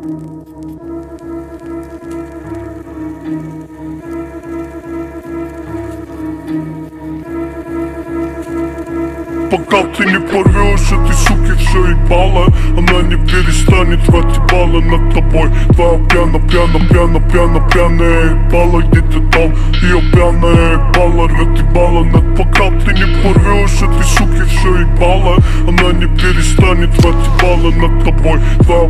Пока ты не порвешь этой суки все ебало, она не перестанет рвать ебало над тобой. Твоя пьяная ебало, где ты там? Ее пьяная ебало, рвет ебало над. Пока ты не порвешь этой суки все ебало, она не перестанет рвать ебало над тобой. Твоя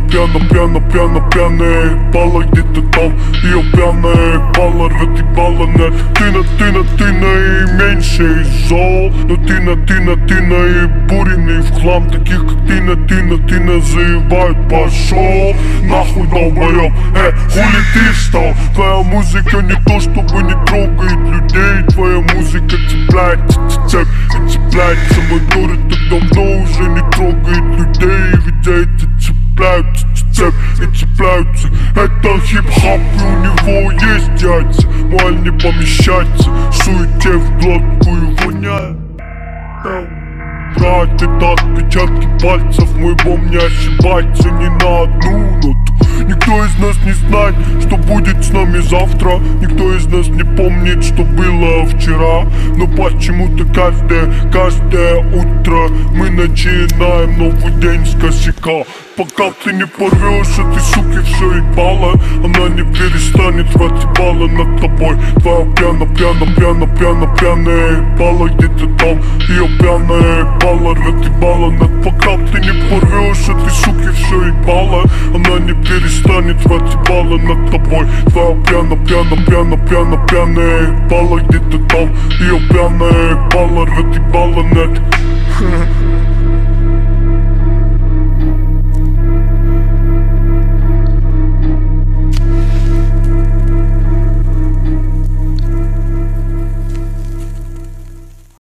пьяная ебало, где ты там? Ее пьяная ебало, рвет ебало над. Ты наименьший зол, но ты наибуренный в хлам. Таких как ты называют. Пошел нахуй, долбоёб, хули ты встал? Твоя музыка не то, чтобы не трогает людей. Твоя музыка цепляет, цепляется. Мой город так давно уже не трогает людей. Ведь эти цепляются, цепляются. Это хип-хоп, и у него есть яйца. Маль не помещается, суете в глотку и воняет. Брать, это отпечатки пальцев, мой бом не ошибается ни на одну ноту. Никто из нас не знает, что будет с нами завтра. Никто из нас не помнит, что было вчера. Но почему-то каждое утро мы начинаем новый день с косяка. Пока ты не порвешь этой суки все ебало, она не перестанет рвать ебало над тобой. Твоя пьяная ебало, где ты там? Ее пьяная ебало, рвет ебало над. Пока ты не порвешь этой суки все ебало, она не перестанет рвать ебало над тобой. Твоя пьяная ебало, где ты там? Ее пьяная ебало, рвет ебало над.